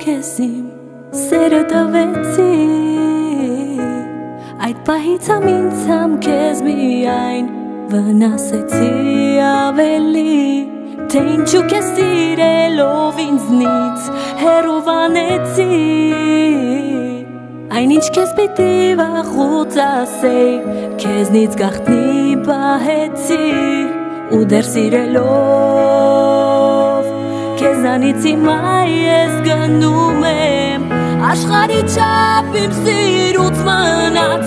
քեզ իմ սերը տվեցի Այդ պահից ինձ համ քեզ միայն վնասեցի ավելի Թե ինչու քեզ սիրելով ինձնից հեռուվանեցի Այնինչ քեզ պիտի վախուց ասեի Քեզնից գաղտնի պահեցի Ու դեռ սիրելով Քեզանից հիմա ես գնում եմ Աշխարհի չափ իմ սիրուց մնաց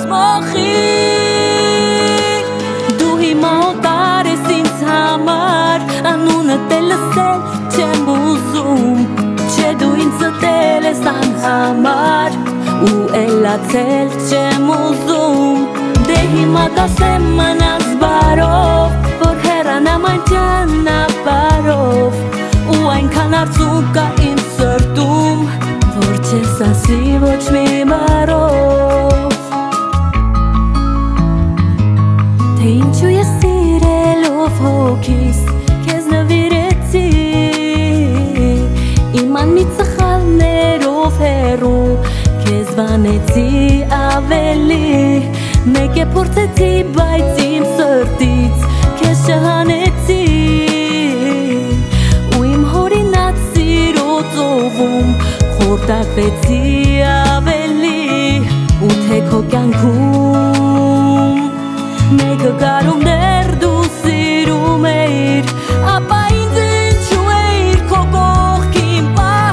մոխիր Դու հիմա օտար ես ինձ համար Անունդ էլ լսել չեմ ուզում Չէ դու ինձ ստել ես անհամար Ու էլացել չեմ ուզում Դե հիմա կասեմ մնաց բարով Որ հեռանամ այն ճանապարհով Ու այնքան արցունք կա իմ սրտում Որ չես ասի ոչ մի բառով Թե ինչու ես սիրելով հոգիս Քեզ նվիրեցի Իմ անմիտ սխալներով հեռու Քեզ վանեցի ավելի Մեկ է փորձեցի, բայց իմ սրտից Քեզ չհանեցի Ու իմ հորինած սիրո ծովում Խորտակվեցի ավելի Ու թե քո կյանքում Մեկը կարում դեռ դու սիրում էիր Ապա ինձ ինչու էիր քո կողքին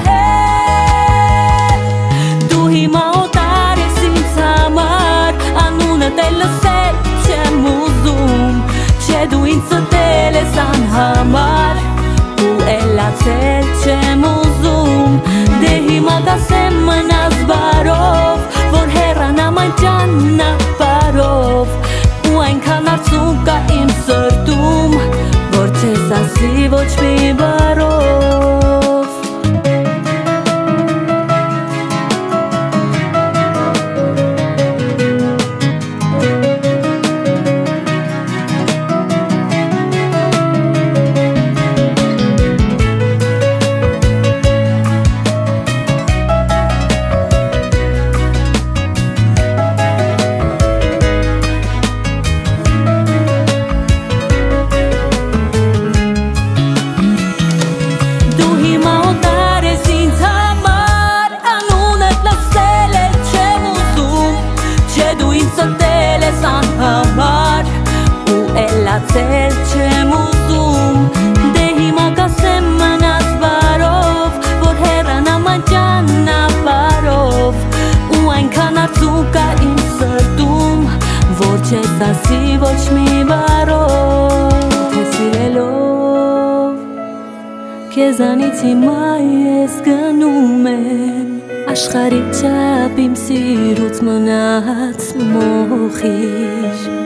պահել Դու հիմա օտար ես ինձ համար Անունդ էլ լսել չեմ ուզում Չէ դու ինձ ստել ես անհամար Ու էլացել չեմ ուզում Դե հիմա կասեմ մնաց բարով Որ հեռանամ այն ճանապարհով Ու այնքան արցունք կա իմ սրտում Որ չես ասի ոչ մի բառով Էլացել չեմ ուզում Դե հիմա կասեմ մնաց բարով Որ հեռանամ այն ճանապարհով Ու այնքան արցունք կա իմ սրտում Որ չես ասի ոչ մի բառով Թե սիրելով Քեզանից հիմա ես գնում եմ Աշխարհի չափ իմ սիրուց մնաց մոխիր